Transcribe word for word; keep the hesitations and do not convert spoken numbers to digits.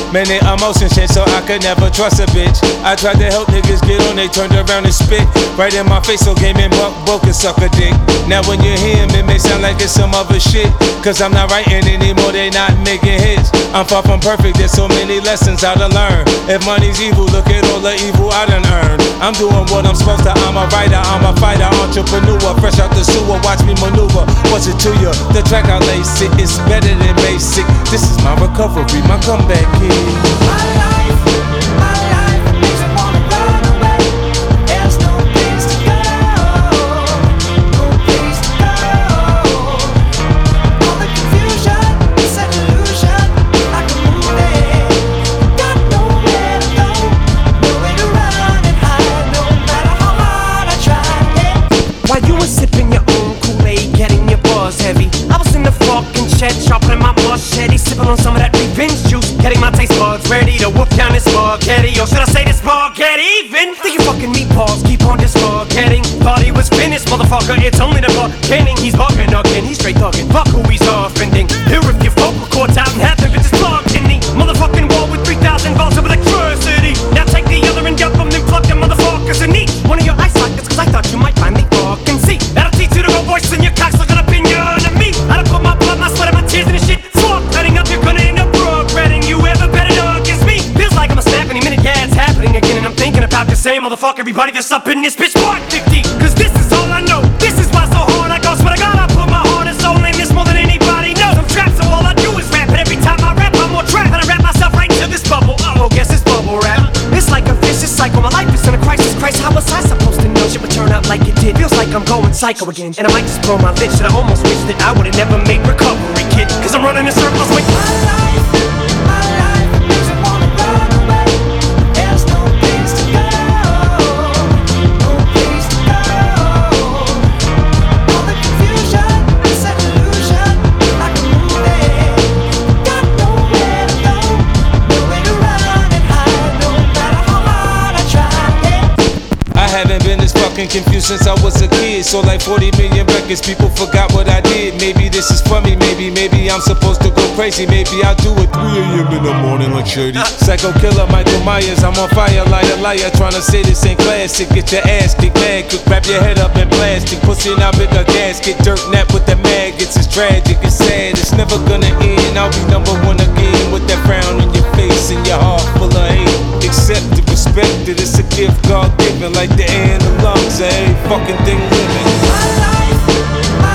Many emotions change, so I could never trust a bitch. I tried to help niggas get on, they turned around and spit right in my face, so game and buck broke and suck a dick. Now when you hear him, it may sound like it's some other shit, cause I'm not writing anymore, they not making hits. I'm far from perfect, there's so many lessons I done learn. If money's evil, look at all the evil I done earned. I'm doing what I'm supposed to, I'm a writer, I'm a fighter, entrepreneur. Fresh out the sewer, watch me maneuver. What's it to you? The track I lace it, it's better than basic. This is my recovery, my comeback kid. My life, my life makes me wanna run away. There's no place to go, no place to go. All the confusion, it's an illusion, like a movie. Got nowhere to go, nowhere to run and hide, no matter how hard I try. Yeah. While you were sipping your own Kool-Aid, getting your buzz heavy, I was in the fucking shed, sharpening my machete, sipping on some of that revenge juice, getting my taste buds ready to whoop down this spaghetti. Or should I say this spaghetti even? Think you fucking meatballs, keep on this spaghetti. Thought he was finished, motherfucker, it's only the beginning. He's bugging again, he's straight thugging, fuck who he's offending. Here if your vocal cords out and half the bitches plugged in the motherfucking wall with three thousand volts of electricity. Now take the other end, up them, then plug them motherfuckers in each one of your eye sockets, cause I thought you might finally fucking see. That'll teach you to go voice in your cocks looking up in your enemy. I done put my blood, my sweat, and my tears in this shit. Fuck cutting up, you're gonna end up regretting you ever better know against me. Feels like I'm a snap any minute, yeah, it's happening again. And I'm thinking about the same motherfucker, everybody that's up in this bitch. Fuck fifty, cause this is all I know. This is why so hard I go. Swear to God, I put my heart and soul in this more than anybody knows. I'm trapped, so all I do is rap. And every time I rap, I'm more trapped. And I wrap myself right into this bubble. Oh, guess it's bubble wrap. It's like a vicious cycle. My life is in a crisis. Christ, how was I supposed to know shit would turn out like it did? Feels like I'm going psycho again. And I might just blow my lid. Should I almost wish that I would've never made recovery, kid? Cause I'm running in circles with My life, my life makes me wanna run away. There's no place to go, no place to go. All the confusion, it's an illusion, like a movie. Got nowhere to go, nowhere to run and hide, no matter how hard I try. Yeah. I haven't been this fucking confused since I was a kid. So like forty million records, people forgot what I did. Maybe this is for me, maybe, maybe I'm supposed to go crazy. Maybe I'll do it three a.m. in the morning like Shady. Psycho killer Michael Myers, I'm on fire, liar, liar. Tryna say this ain't classic, get your ass kicked, mad quick, wrap your head up in plastic. Pussy now in a gasket, dirt nap with the maggots. It's tragic, it's sad, it's never gonna end. I'll be number one again with that frown on your face and your heart full of hate. Accept it, respect it, it's a gift God given, like the air and the lungs of every fucking thing living. My life, my